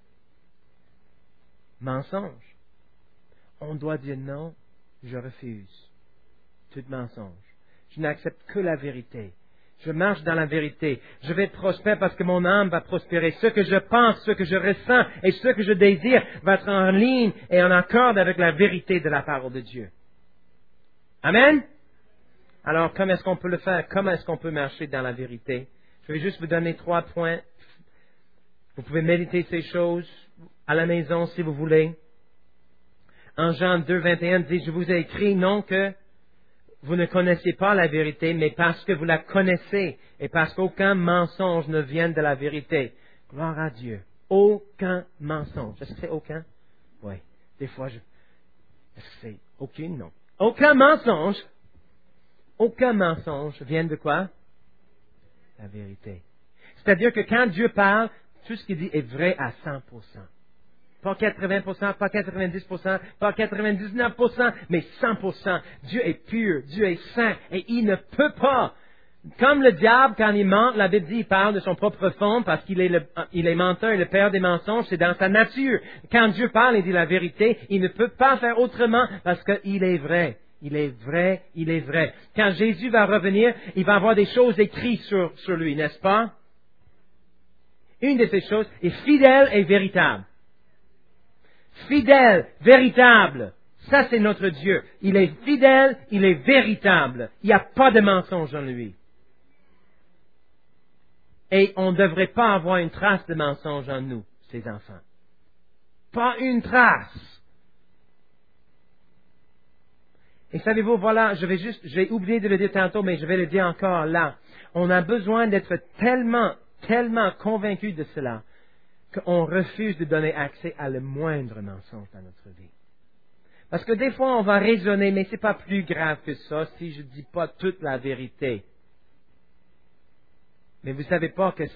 A: Mensonge. On doit dire non, je refuse. Tout mensonge. Je n'accepte que la vérité. Je marche dans la vérité. Je vais être prospère parce que mon âme va prospérer. Ce que je pense, ce que je ressens et ce que je désire va être en ligne et en accord avec la vérité de la parole de Dieu. Amen? Alors, comment est-ce qu'on peut le faire? Comment est-ce qu'on peut marcher dans la vérité? Je vais juste vous donner 3 points. Vous pouvez méditer ces choses à la maison si vous voulez. En Jean 2, 21 dit, je vous ai écrit non que vous ne connaissiez pas la vérité, mais parce que vous la connaissez et parce qu'aucun mensonge ne vient de la vérité. Gloire à Dieu. Aucun mensonge. Est-ce que c'est aucun? Oui. Des fois, est-ce que c'est aucune? Non. Aucun mensonge. Aucun mensonge vient de quoi? La vérité. C'est-à-dire que quand Dieu parle, tout ce qu'il dit est vrai à 100%. Pas 80%, pas 90%, pas 99%, mais 100%. Dieu est pur, Dieu est saint, et il ne peut pas. Comme le diable, quand il ment, la Bible dit, il parle de son propre fond parce qu'il est menteur et le père des mensonges, c'est dans sa nature. Quand Dieu parle et dit la vérité, il ne peut pas faire autrement parce qu'il est vrai. Il est vrai, il est vrai. Quand Jésus va revenir, il va avoir des choses écrites sur lui, n'est-ce pas? Une de ces choses est fidèle et véritable. Fidèle, véritable. Ça, c'est notre Dieu. Il est fidèle, il est véritable. Il n'y a pas de mensonge en lui. Et on ne devrait pas avoir une trace de mensonge en nous, ses enfants. Pas une trace. Et savez-vous, voilà, j'ai oublié de le dire tantôt, mais je vais le dire encore là. On a besoin d'être tellement convaincu de cela qu'on refuse de donner accès à le moindre mensonge dans notre vie. Parce que des fois, on va raisonner, mais c'est pas plus grave que ça si je dis pas toute la vérité. Mais vous savez pas que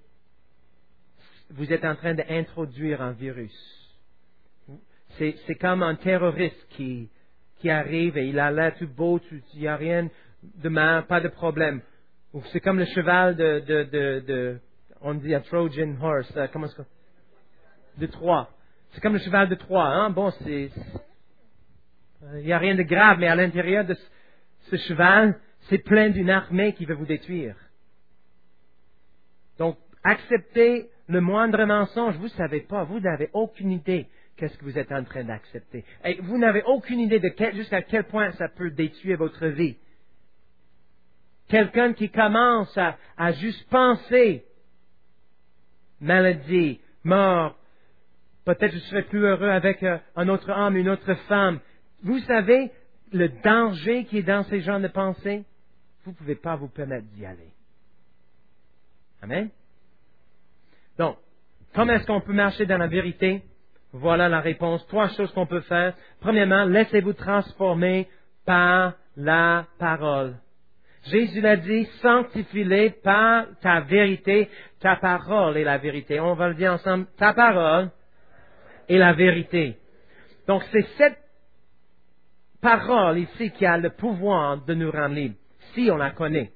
A: vous êtes en train d'introduire un virus. C'est comme un terroriste qui arrive et il a l'air tout beau, il n'y a rien de mal, pas de problème. Ou c'est comme le cheval on dit un Trojan horse, comment est-ce que, de Troie. C'est comme le cheval de Troie, hein. Bon, il n'y a rien de grave, mais à l'intérieur de ce cheval, c'est plein d'une armée qui veut vous détruire. Donc, acceptez le moindre mensonge, vous ne savez pas, vous n'avez aucune idée qu'est-ce que vous êtes en train d'accepter. Et vous n'avez aucune idée de jusqu'à quel point ça peut détruire votre vie. Quelqu'un qui commence à juste penser maladie, mort, peut-être je serai plus heureux avec un autre homme, une autre femme. Vous savez le danger qui est dans ces genres de pensées? Vous ne pouvez pas vous permettre d'y aller. Amen? Donc, comment est-ce qu'on peut marcher dans la vérité? Voilà la réponse. 3 choses qu'on peut faire. Premièrement, laissez-vous transformer par la parole. Jésus l'a dit, sanctifie-les par ta vérité. Ta parole est la vérité. On va le dire ensemble. Ta parole est la vérité. Donc, c'est cette parole ici qui a le pouvoir de nous rendre libres, si on la connaît.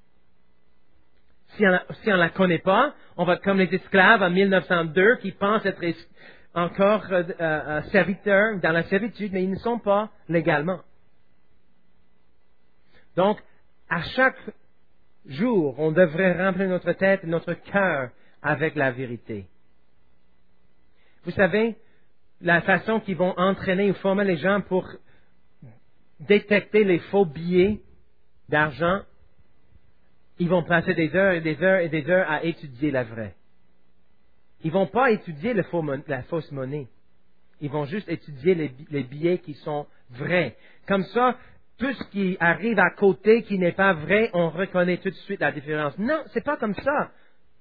A: Si on la connaît pas, on va être comme les esclaves en 1902 qui pensent être encore serviteurs dans la servitude, mais ils ne sont pas légalement. Donc, à chaque jour, on devrait remplir notre tête et notre cœur avec la vérité. Vous savez, la façon qu'ils vont entraîner ou former les gens pour détecter les faux billets d'argent, ils vont passer des heures et des heures et des heures à étudier la vraie. Ils vont pas étudier la fausse monnaie. Ils vont juste étudier les billets qui sont vrais. Comme ça, tout ce qui arrive à côté qui n'est pas vrai, on reconnaît tout de suite la différence. Non, c'est pas comme ça.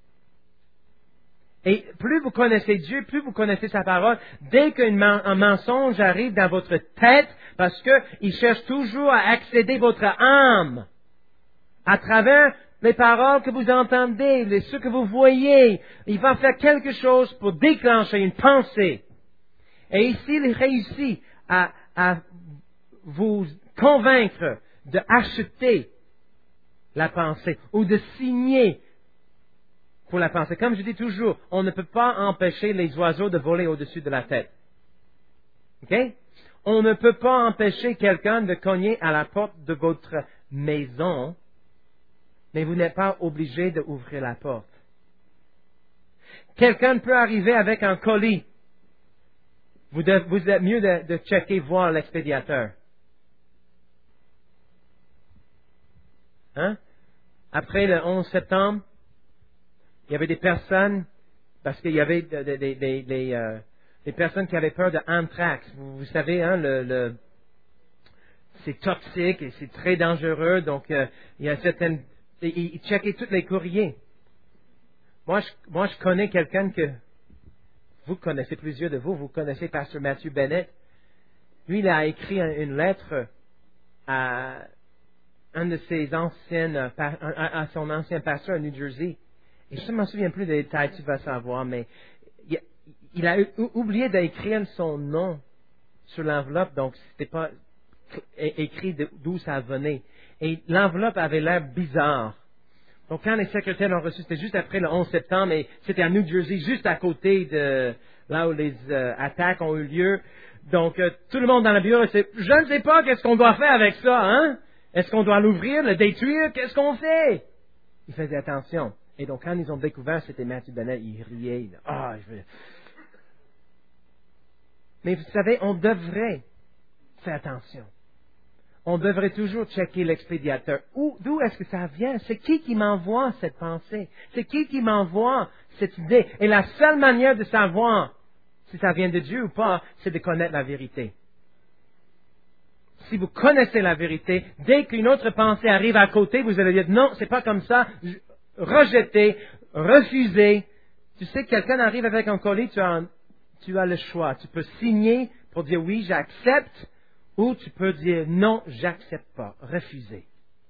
A: Et plus vous connaissez Dieu, plus vous connaissez sa parole, dès qu'un mensonge arrive dans votre tête, parce qu'il cherche toujours à accéder votre âme à travers les paroles que vous entendez, ce que vous voyez, il va faire quelque chose pour déclencher une pensée. Et ici, il réussit à vous convaincre d'acheter la pensée ou de signer pour la pensée. Comme je dis toujours, on ne peut pas empêcher les oiseaux de voler au-dessus de la tête. OK? On ne peut pas empêcher quelqu'un de cogner à la porte de votre maison, mais vous n'êtes pas obligé d'ouvrir la porte. Quelqu'un peut arriver avec un colis. Vous êtes mieux de checker, voir l'expédiateur. Hein? Après le 11 septembre, il y avait des personnes, parce qu'il y avait des personnes qui avaient peur de anthrax. Vous savez, hein, c'est toxique et c'est très dangereux, donc il y a certaines... Ils checkaient tous les courriers. Moi, je connais quelqu'un que vous connaissez, plusieurs de vous connaissez Pasteur Matthew Bennett. Lui, il a écrit une lettre à un de ses anciennes, à son ancien pasteur à New Jersey. Et je ne m'en souviens plus des détails, tu vas savoir, mais il a oublié d'écrire son nom sur l'enveloppe, donc c'était pas écrit d'où ça venait. Et l'enveloppe avait l'air bizarre. Donc quand les secrétaires l'ont reçu, c'était juste après le 11 septembre, et c'était à New Jersey, juste à côté de là où les attaques ont eu lieu. Donc tout le monde dans le bureau, je ne sais pas qu'est-ce qu'on doit faire avec ça, hein? Est-ce qu'on doit l'ouvrir, le détruire? Qu'est-ce qu'on fait? Ils faisaient attention. Et donc, quand ils ont découvert c'était Matthew Bennett, ils riaient. Mais vous savez, on devrait faire attention. On devrait toujours checker l'expédiateur. D'où est-ce que ça vient? C'est qui m'envoie cette pensée? C'est qui m'envoie cette idée? Et la seule manière de savoir si ça vient de Dieu ou pas, c'est de connaître la vérité. si vous connaissez la vérité, dès qu'une autre pensée arrive à côté, vous allez dire non, c'est pas comme ça, rejeter, refuser. Tu sais, quelqu'un arrive avec un colis, tu as le choix. Tu peux signer pour dire oui, j'accepte, ou tu peux dire non, j'accepte pas, refuser.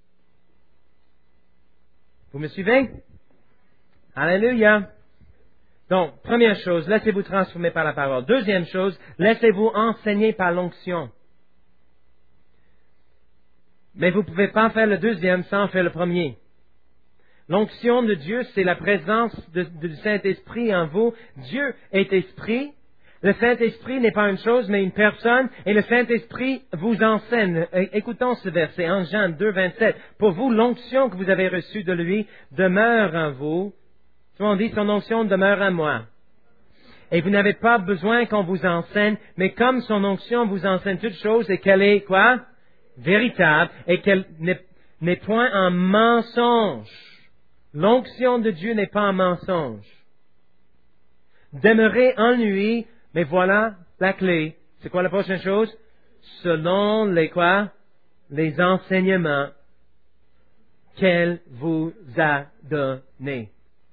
A: Vous me suivez? Alléluia. Donc, première chose, laissez-vous transformer par la parole. Deuxième chose, laissez-vous enseigner par l'onction. Mais vous ne pouvez pas faire le deuxième sans faire le premier. L'onction de Dieu, c'est la présence du Saint-Esprit en vous. Dieu est esprit. Le Saint-Esprit n'est pas une chose, mais une personne. Et le Saint-Esprit vous enseigne. Écoutons ce verset en Jean 2, 27. Pour vous, l'onction que vous avez reçue de lui demeure en vous. Tout le monde dit, son onction demeure en moi. Et vous n'avez pas besoin qu'on vous enseigne, mais comme son onction vous enseigne toutes choses et qu'elle est quoi? Véritable, et qu'elle n'est point un mensonge. L'onction de Dieu n'est pas un mensonge. Demeurez en lui, mais voilà la clé. C'est quoi la prochaine chose? Selon les quoi? Les enseignements qu'elle vous a donnés.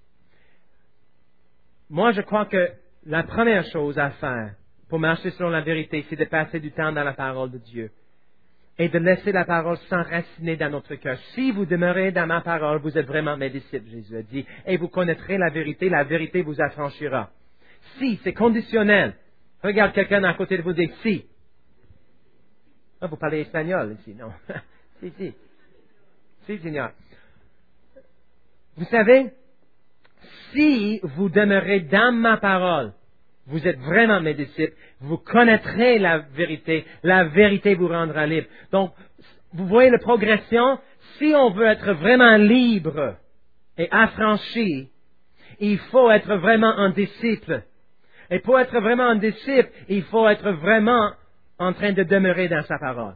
A: Moi, je crois que la première chose à faire pour marcher selon la vérité, c'est de passer du temps dans la parole de Dieu et de laisser la parole s'enraciner dans notre cœur. Si vous demeurez dans ma parole, vous êtes vraiment mes disciples, Jésus a dit, et vous connaîtrez la vérité vous affranchira. Si, c'est conditionnel. Regarde quelqu'un à côté de vous et dit si. Ah, vous parlez espagnol ici, non? Si. Si, Seigneur. Vous savez, si vous demeurez dans ma parole, vous êtes vraiment mes disciples, vous connaîtrez la vérité vous rendra libre. Donc, vous voyez la progression, si on veut être vraiment libre et affranchi, il faut être vraiment un disciple. Et pour être vraiment un disciple, il faut être vraiment en train de demeurer dans sa parole.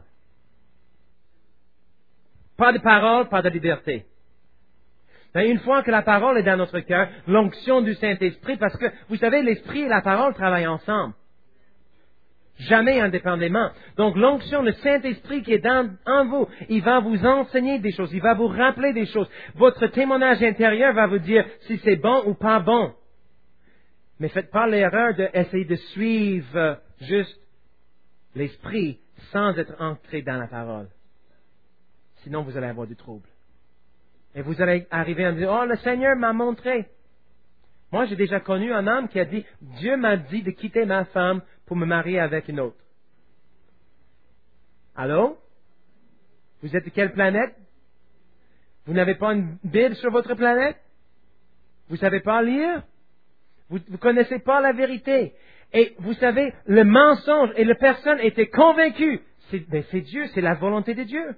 A: Pas de parole, pas de liberté. Mais une fois que la parole est dans notre cœur, l'onction du Saint-Esprit, parce que, vous savez, l'Esprit et la parole travaillent ensemble. Jamais indépendamment. Donc, l'onction, le Saint-Esprit qui est en vous, il va vous enseigner des choses, il va vous rappeler des choses. Votre témoignage intérieur va vous dire si c'est bon ou pas bon. Mais faites pas l'erreur d'essayer de suivre juste l'Esprit sans être ancré dans la parole. Sinon, vous allez avoir du trouble. Et vous allez arriver à dire, oh, le Seigneur m'a montré. Moi, j'ai déjà connu un homme qui a dit, Dieu m'a dit de quitter ma femme pour me marier avec une autre. Allô? Vous êtes de quelle planète? Vous n'avez pas une Bible sur votre planète? Vous ne savez pas lire? Vous ne connaissez pas la vérité. Et vous savez, le mensonge et la personne était convaincue. C'est Dieu, c'est la volonté de Dieu.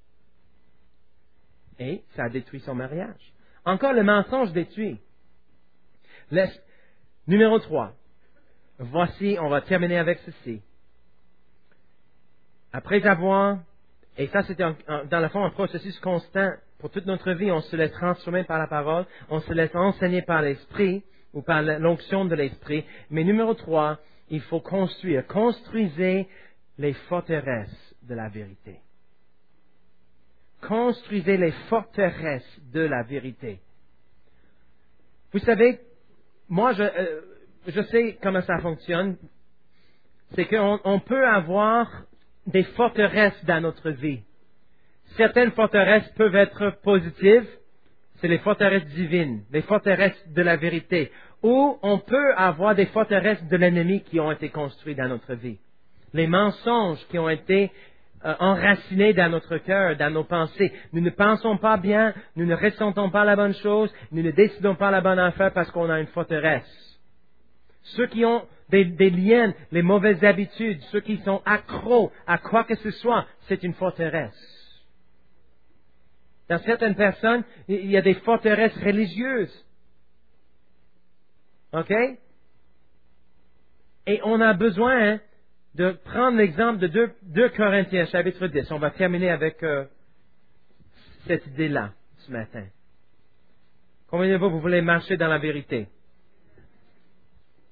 A: Et ça a détruit son mariage. Encore le mensonge détruit. Numéro 3. Voici, on va terminer avec ceci. Après avoir, et ça c'est dans le fond un processus constant pour toute notre vie, on se laisse transformer par la parole, on se laisse enseigner par l'Esprit, ou par l'onction de l'Esprit. Mais numéro 3, il faut construire. Construisez les forteresses de la vérité. Construisez les forteresses de la vérité. Vous savez, moi, je sais comment ça fonctionne. C'est qu'on peut avoir des forteresses dans notre vie. Certaines forteresses peuvent être positives. C'est les forteresses divines, les forteresses de la vérité. Ou on peut avoir des forteresses de l'ennemi qui ont été construites dans notre vie. Les mensonges qui ont été enracinés dans notre cœur, dans nos pensées. Nous ne pensons pas bien, nous ne ressentons pas la bonne chose, nous ne décidons pas la bonne affaire parce qu'on a une forteresse. Ceux qui ont des liens, les mauvaises habitudes, ceux qui sont accros à quoi que ce soit, c'est une forteresse. Dans certaines personnes, il y a des forteresses religieuses. OK? Et on a besoin de prendre l'exemple de 2 Corinthiens, chapitre 10. On va terminer avec cette idée-là ce matin. Combien de vous voulez marcher dans la vérité?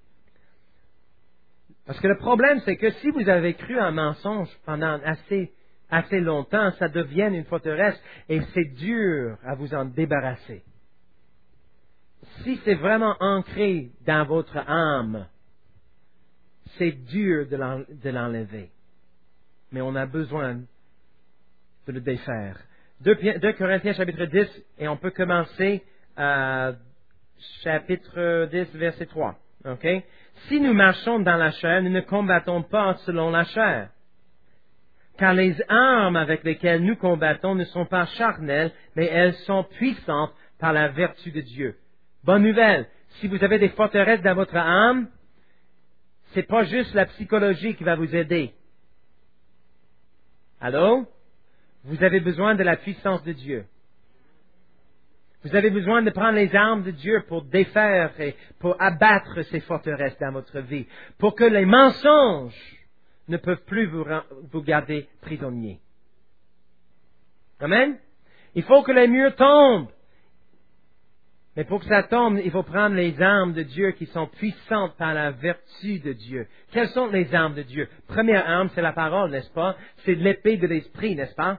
A: Parce que le problème, c'est que si vous avez cru un mensonge pendant assez assez longtemps, ça devient une forteresse et c'est dur à vous en débarrasser. Si c'est vraiment ancré dans votre âme, c'est dur de l'enlever. Mais on a besoin de le défaire. 2 Corinthiens chapitre 10, et on peut commencer chapitre 10, verset 3. Okay? Si nous marchons dans la chair, nous ne combattons pas selon la chair. Car les armes avec lesquelles nous combattons ne sont pas charnelles, mais elles sont puissantes par la vertu de Dieu. Bonne nouvelle, si vous avez des forteresses dans votre âme, c'est pas juste la psychologie qui va vous aider. Allô? Vous avez besoin de la puissance de Dieu. Vous avez besoin de prendre les armes de Dieu pour défaire et pour abattre ces forteresses dans votre vie, pour que les mensonges ne peuvent plus vous garder prisonnier. Amen? Il faut que les murs tombent. Mais pour que ça tombe, il faut prendre les armes de Dieu qui sont puissantes par la vertu de Dieu. Quelles sont les armes de Dieu? Première arme, c'est la parole, n'est-ce pas? C'est l'épée de l'esprit, n'est-ce pas?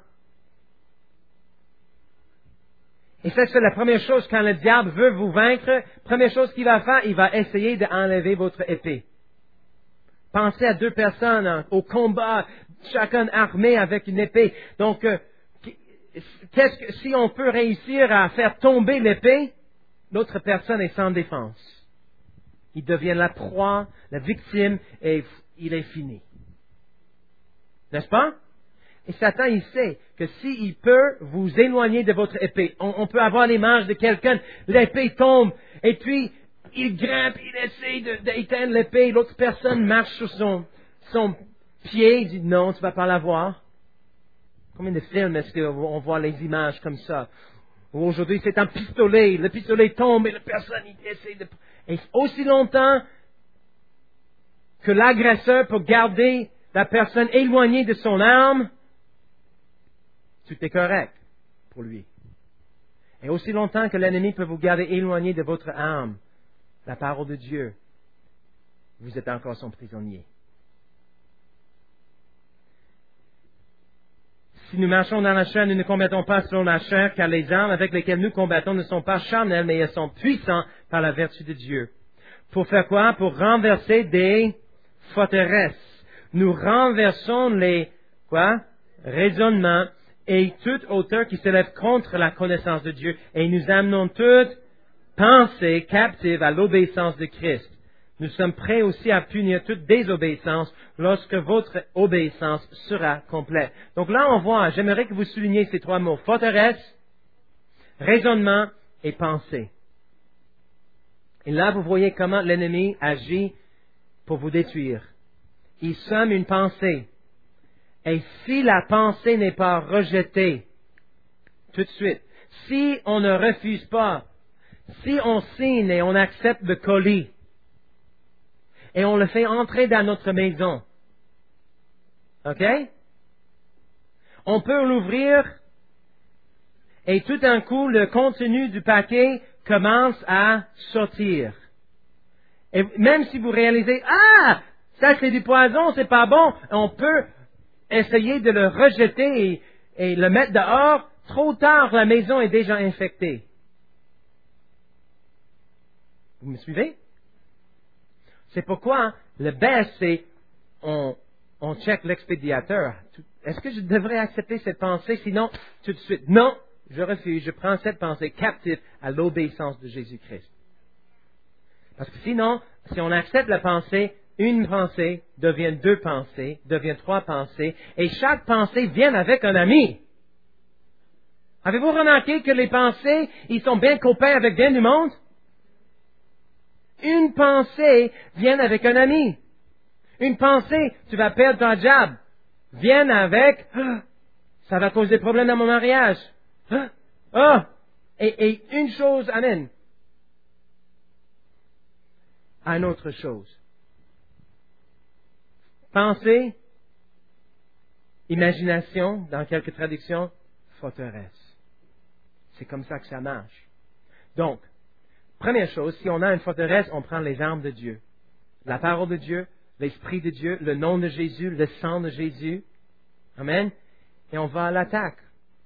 A: Et ça, c'est la première chose quand le diable veut vous vaincre. Première chose qu'il va faire, il va essayer d'enlever votre épée. Pensez à 2 personnes au combat, chacun armé avec une épée. Donc, si on peut réussir à faire tomber l'épée, l'autre personne est sans défense. Il devient la proie, la victime, et il est fini. N'est-ce pas? Et Satan, il sait que s'il peut vous éloigner de votre épée, on peut avoir l'image de quelqu'un, l'épée tombe, et puis il grimpe, il essaie d'éteindre l'épée, l'autre personne marche sur son pied, il dit non, tu vas pas l'avoir. Combien de films est-ce qu'on voit les images comme ça? Ou aujourd'hui c'est un pistolet, le pistolet tombe et la personne il essaie de... Et aussi longtemps que l'agresseur peut garder la personne éloignée de son arme, tout est correct pour lui. Et aussi longtemps que l'ennemi peut vous garder éloigné de votre âme, la parole de Dieu, vous êtes encore son prisonnier. Si nous marchons dans la chair, nous ne combattons pas selon la chair, car les armes avec lesquelles nous combattons ne sont pas charnelles, mais elles sont puissantes par la vertu de Dieu. Pour faire quoi? Pour renverser des forteresses. Nous renversons les raisonnements et toute hauteur qui s'élève contre la connaissance de Dieu, et nous amenons toute pensée captive à l'obéissance de Christ. Nous sommes prêts aussi à punir toute désobéissance lorsque votre obéissance sera complète. Donc là, on voit, j'aimerais que vous souligniez ces 3 mots, forteresse, raisonnement et pensée. Et là, vous voyez comment l'ennemi agit pour vous détruire. Il sème une pensée. Et si la pensée n'est pas rejetée tout de suite, si on ne refuse pas, si on signe et on accepte le colis, et on le fait entrer dans notre maison, OK? On peut l'ouvrir et tout d'un coup, le contenu du paquet commence à sortir. Et même si vous réalisez, ça c'est du poison, c'est pas bon, on peut essayer de le rejeter et le mettre dehors. Trop tard, la maison est déjà infectée. Vous me suivez? C'est pourquoi le best, c'est on check l'expédiateur. Est-ce que je devrais accepter cette pensée? Sinon, tout de suite, non, je refuse. Je prends cette pensée captive à l'obéissance de Jésus-Christ. Parce que sinon, si on accepte la pensée, une pensée devient 2 pensées, devient 3 pensées, et chaque pensée vient avec un ami. Avez-vous remarqué que les pensées, ils sont bien copains avec bien du monde? Une pensée vient avec un ami. Une pensée, tu vas perdre ton job, vient avec, ça va causer des problèmes dans mon mariage. Et une chose amène à une autre chose. Pensée, imagination, dans quelques traductions, forteresse. C'est comme ça que ça marche. Donc, première chose, si on a une forteresse, on prend les armes de Dieu. La parole de Dieu, l'Esprit de Dieu, le nom de Jésus, le sang de Jésus. Amen. et on va à l'attaque.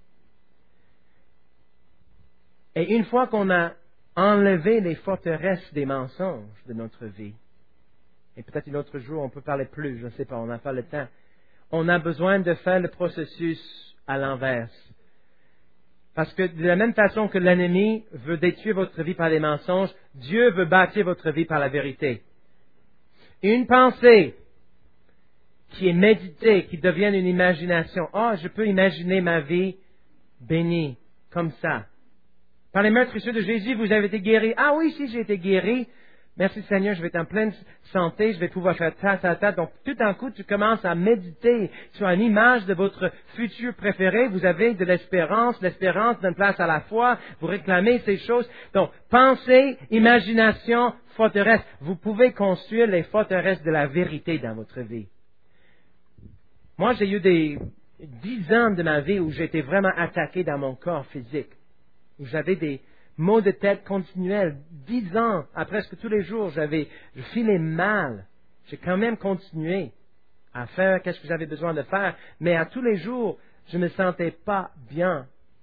A: Et une fois qu'on a enlevé les forteresses des mensonges de notre vie, et peut-être un autre jour on peut parler plus, je ne sais pas, on n'a pas le temps, on a besoin de faire le processus à l'inverse. Parce que de la même façon que l'ennemi veut détruire votre vie par les mensonges, Dieu veut bâtir votre vie par la vérité. Une pensée qui est méditée, qui devient une imagination. Ah, je peux imaginer ma vie bénie, comme ça. Par les meurtrissures de Jésus, vous avez été guéri. Ah oui, si j'ai été guéri, merci Seigneur, je vais être en pleine santé, je vais pouvoir faire ta. Donc, tout d'un coup, tu commences à méditer sur une image de votre futur préféré. Vous avez de l'espérance donne place à la foi. Vous réclamez ces choses. Donc, pensée, imagination, forteresse. Vous pouvez construire les forteresses de la vérité dans votre vie. Moi, j'ai eu 10 ans de ma vie où j'étais vraiment attaqué dans mon corps physique, où j'avais des maux de tête continuels. 10 ans, à presque tous les jours, je filais mal. J'ai quand même continué à faire ce que j'avais besoin de faire, mais à tous les jours, je ne me sentais pas bien.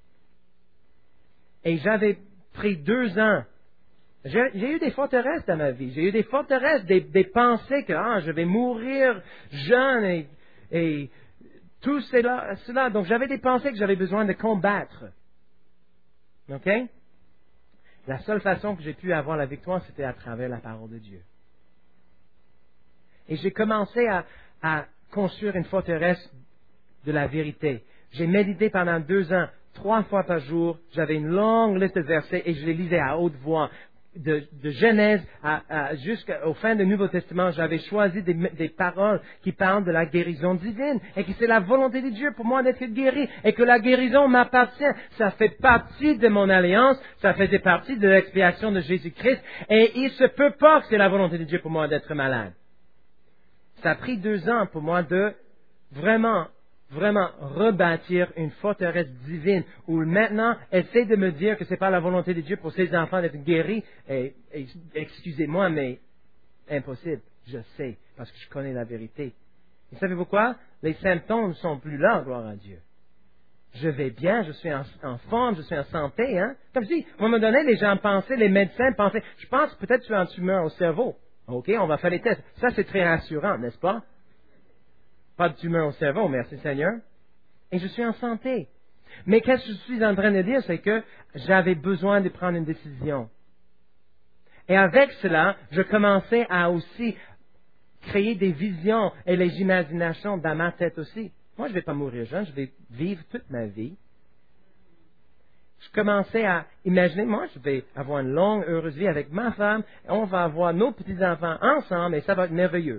A: Et j'avais pris 2 ans. J'ai eu des forteresses dans ma vie. J'ai eu des forteresses, des pensées que je vais mourir jeune et tout cela. Donc j'avais des pensées que j'avais besoin de combattre. OK? La seule façon que j'ai pu avoir la victoire, c'était à travers la parole de Dieu. Et j'ai commencé à construire une forteresse de la vérité. J'ai médité pendant 2 ans, 3 fois par jour. J'avais une longue liste de versets et je les lisais à haute voix. De Genèse jusqu'au fin du Nouveau Testament, j'avais choisi des paroles qui parlent de la guérison divine et que c'est la volonté de Dieu pour moi d'être guéri et que la guérison m'appartient. Ça fait partie de mon alliance, ça faisait partie de l'expiation de Jésus-Christ et il se peut pas que c'est la volonté de Dieu pour moi d'être malade. Ça a pris 2 ans pour moi de vraiment rebâtir une forteresse divine où maintenant, essaie de me dire que c'est pas la volonté de Dieu pour ses enfants d'être guéris. Et excusez-moi, mais impossible. Je sais, parce que je connais la vérité. Et savez-vous quoi? Les symptômes ne sont plus là, gloire à Dieu. Je vais bien, je suis en forme, je suis en santé, hein? Comme si, à un moment donné, les gens pensaient, les médecins pensaient, je pense peut-être que tu as une tumeur au cerveau. OK, on va faire les tests. Ça, c'est très rassurant, n'est-ce pas? Pas de tumeur au cerveau, merci Seigneur. Et je suis en santé. Mais qu'est-ce que je suis en train de dire, c'est que j'avais besoin de prendre une décision. Et avec cela, je commençais à aussi créer des visions et les imaginations dans ma tête aussi. Moi, je ne vais pas mourir jeune, je vais vivre toute ma vie. Je commençais à imaginer, moi, je vais avoir une longue, heureuse vie avec ma femme, et on va avoir nos petits-enfants ensemble, et ça va être merveilleux.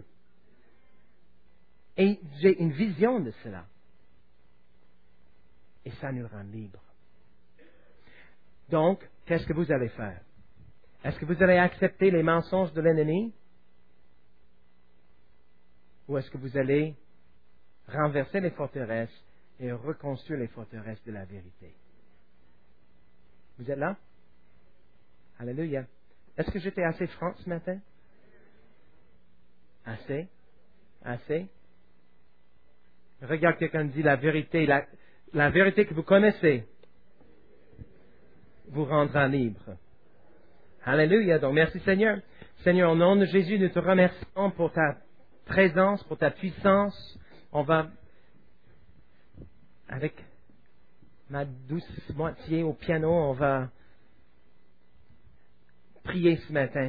A: Et j'ai une vision de cela. Et ça nous rend libres. Donc, qu'est-ce que vous allez faire? Est-ce que vous allez accepter les mensonges de l'ennemi? Ou est-ce que vous allez renverser les forteresses et reconstruire les forteresses de la vérité? Vous êtes là? Alléluia. Est-ce que j'étais assez franc ce matin? Assez? Assez? Regarde quelqu'un dit la vérité, la vérité que vous connaissez vous rendra libre. Alléluia. Donc, merci Seigneur. Seigneur, au nom de Jésus, nous te remercions pour ta présence, pour ta puissance. On va, avec ma douce moitié au piano, on va prier ce matin.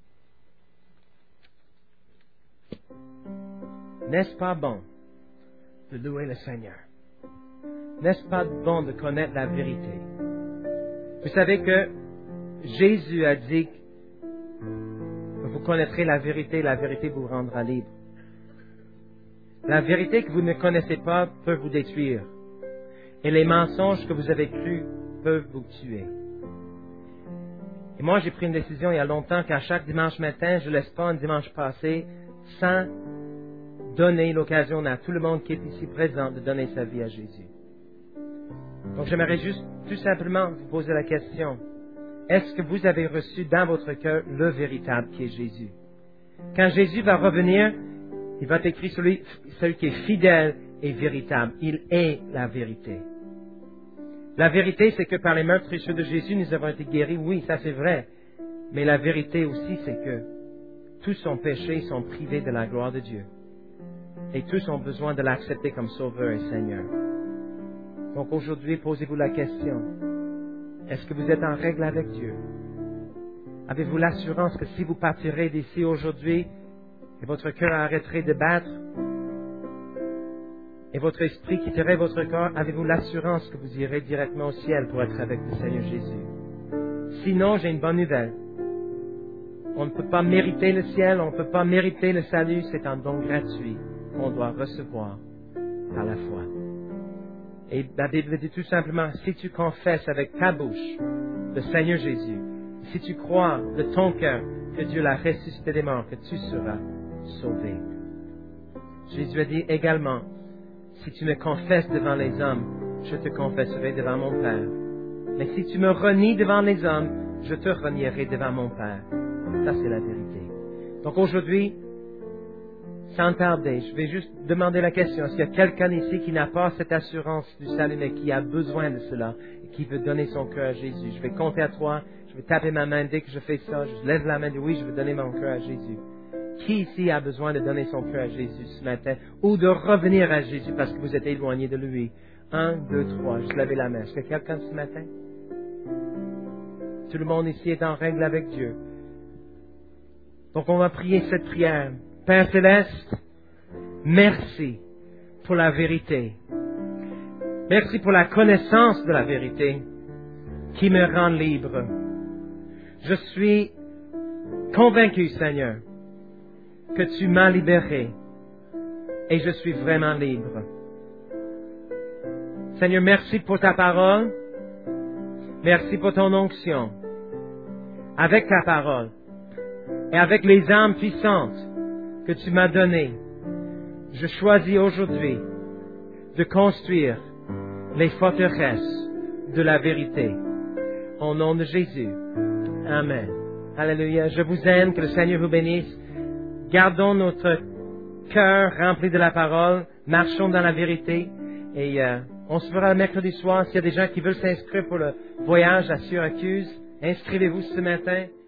A: N'est-ce pas bon de louer le Seigneur? N'est-ce pas bon de connaître la vérité? Vous savez que Jésus a dit que vous connaîtrez la vérité vous rendra libre. La vérité que vous ne connaissez pas peut vous détruire. Et les mensonges que vous avez crus peuvent vous tuer. Et moi, j'ai pris une décision il y a longtemps qu'à chaque dimanche matin, je ne laisse pas un dimanche passé sans donner l'occasion à tout le monde qui est ici présent de donner sa vie à Jésus. Donc, j'aimerais juste tout simplement vous poser la question. Est-ce que vous avez reçu dans votre cœur le véritable qui est Jésus? Quand Jésus va revenir, il va écrire celui qui est fidèle est véritable. Il est la vérité. La vérité, c'est que par les meurtrissures de Jésus, nous avons été guéris. Oui, ça c'est vrai. Mais la vérité aussi, c'est que tous ont péché, sont privés de la gloire de Dieu. Et tous ont besoin de l'accepter comme Sauveur et Seigneur. Donc aujourd'hui, posez-vous la question. Est-ce que vous êtes en règle avec Dieu? Avez-vous l'assurance que si vous partirez d'ici aujourd'hui et votre cœur arrêterait de battre et votre esprit quitterait votre corps, avez-vous l'assurance que vous irez directement au ciel pour être avec le Seigneur Jésus? Sinon, j'ai une bonne nouvelle. On ne peut pas mériter le ciel, on ne peut pas mériter le salut, c'est un don gratuit qu'on doit recevoir par la foi. Et la Bible dit tout simplement, si tu confesses avec ta bouche le Seigneur Jésus, si tu crois de ton cœur que Dieu l'a ressuscité des morts, que tu seras sauvé. Jésus a dit également, si tu me confesses devant les hommes, je te confesserai devant mon Père. Mais si tu me renies devant les hommes, je te renierai devant mon Père. Ça, c'est la vérité. Donc aujourd'hui, sans tarder, je vais juste demander la question. Est-ce qu'il y a quelqu'un ici qui n'a pas cette assurance du salut, mais qui a besoin de cela et qui veut donner son cœur à Jésus? Je vais compter à 3. Je vais taper ma main. Dès que je fais ça, je lève la main et dis oui, je veux donner mon cœur à Jésus. Qui ici a besoin de donner son cœur à Jésus ce matin ou de revenir à Jésus parce que vous êtes éloigné de lui? 1, 2, 3. Juste levez la main. Est-ce qu'il y a quelqu'un ce matin? Tout le monde ici est en règle avec Dieu. Donc on va prier cette prière. Père Céleste, merci pour la vérité. Merci pour la connaissance de la vérité qui me rend libre. Je suis convaincu, Seigneur, que tu m'as libéré et je suis vraiment libre. Seigneur, merci pour ta parole. Merci pour ton onction. Avec ta parole et avec les âmes puissantes que tu m'as données, je choisis aujourd'hui de construire les forteresses de la vérité. Au nom de Jésus. Amen. Alléluia. Je vous aime. Que le Seigneur vous bénisse. Gardons notre cœur rempli de la parole. Marchons dans la vérité. Et on se verra le mercredi soir. S'il y a des gens qui veulent s'inscrire pour le voyage à Syracuse, inscrivez-vous ce matin.